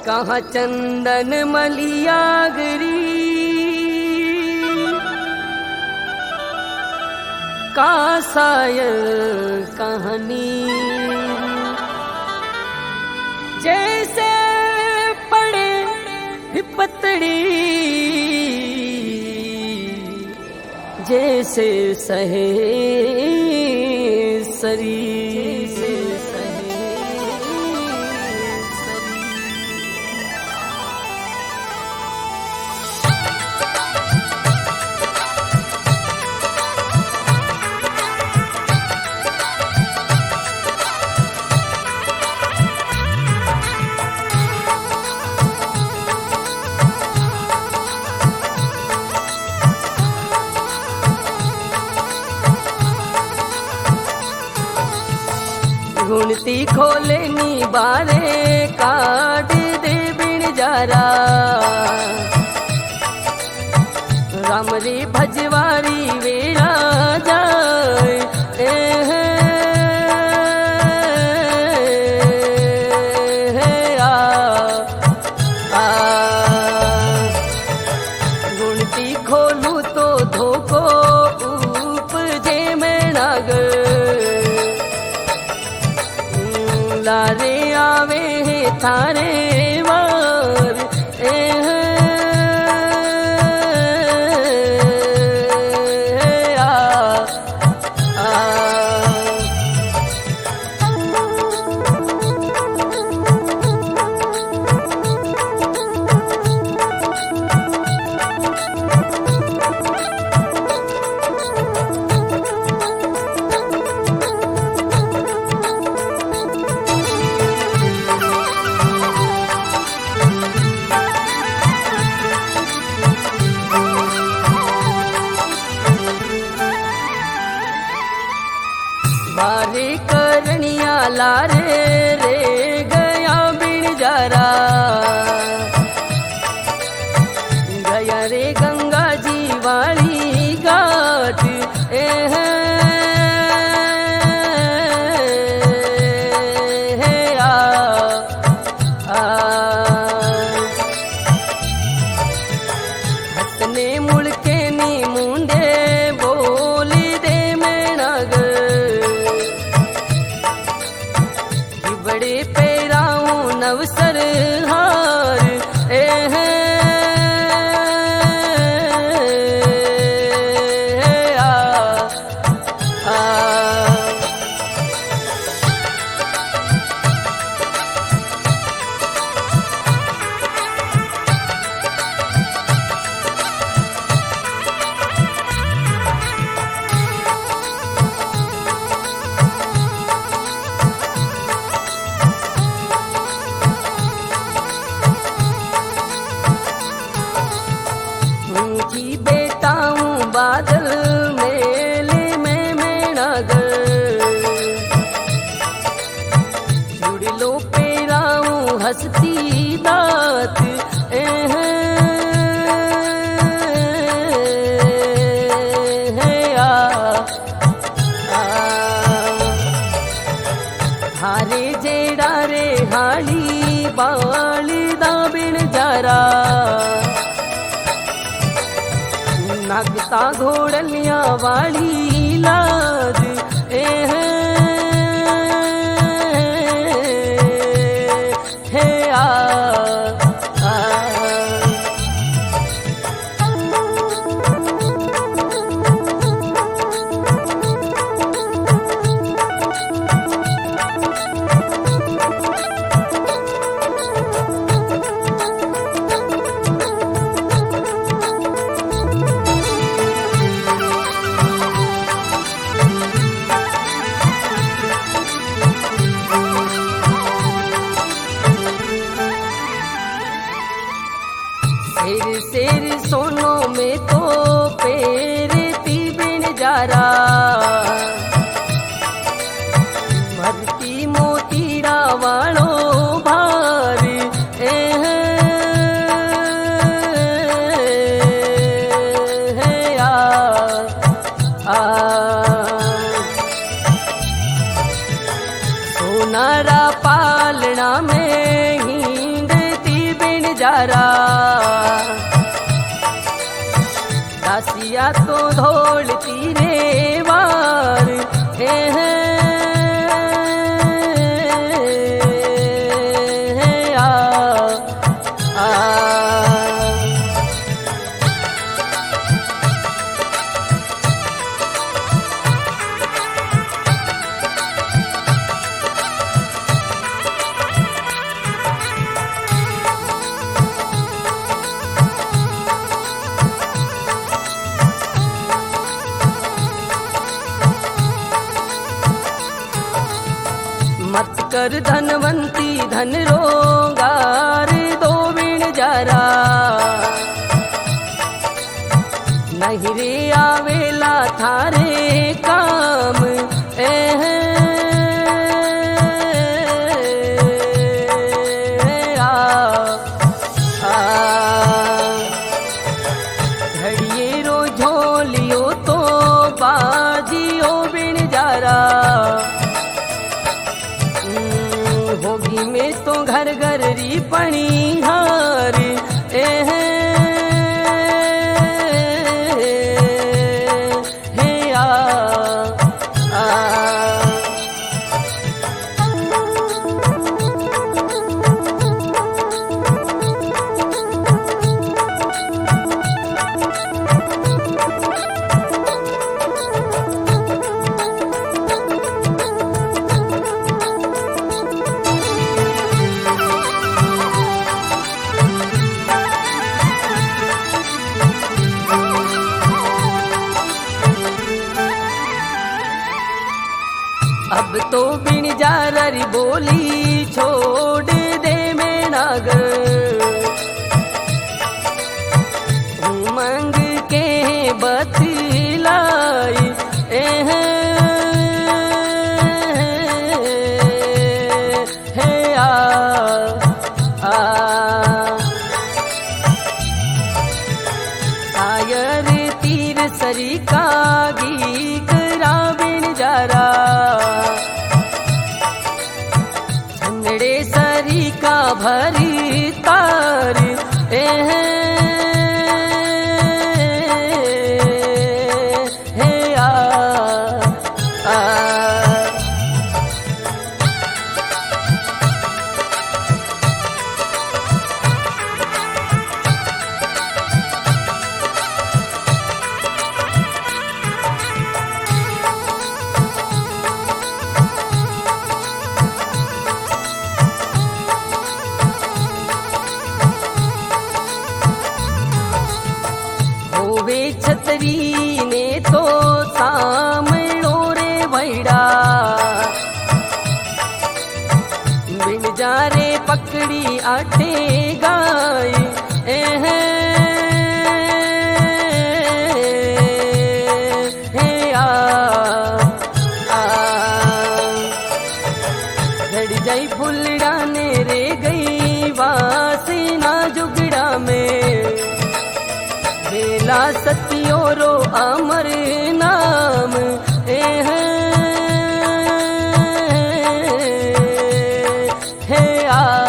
कहाँ चंदन मलियागरी का सायल कहानी जैसे पड़े पतड़ी जैसे सहे सरी गुणती खोले नी बारे काट दे बिन जारा राम रे भजवारी वेड़ा जाए गुणती खोलू तो धोको उपजे में नागर लारे आवे है थारे वार बारे करनिया लारे रे गया बिन जारा गया रे गंगा जी वाली घाट हसने मुड़के नी मुंडे बोली दे में नगर बड़े पैराऊं नवसर हार ऊंची बेटाऊं बादल मेले में नगर जुड़ लो पेराऊं हंसती दात हारे जेड़ा रे हाली बाली दा बिन जारा नागता घोड़लिया वाली लाद शेर शेर सोनो में तो पेरती बिन जारा भरती मोतीरा वालो भार सोनारा पालना में हिंदती जारा दासिया तो धोलती रे वार हे मत कर धनवंती धन रोगार दो बिन जारा नहीं रे आवेला थारे काम घड़िए रो झोलियो तो बाजियो बिन जारा होगी में तो घर घर री पणी हार अब तो बिन जारी बोली छोड़ दे मैं नागर उमंग के बतलाई आयर तीर सरी का गीत राविन जारा सरी का भरी तार वे छतरी ने तो सामणो रे भैड़ा बिन जारे पकड़ी आटे गाय झड़ जाई फुलड़ा ने रे गई वासी ना जुगड़ा में बेला सतियो रो अमर नाम हे आ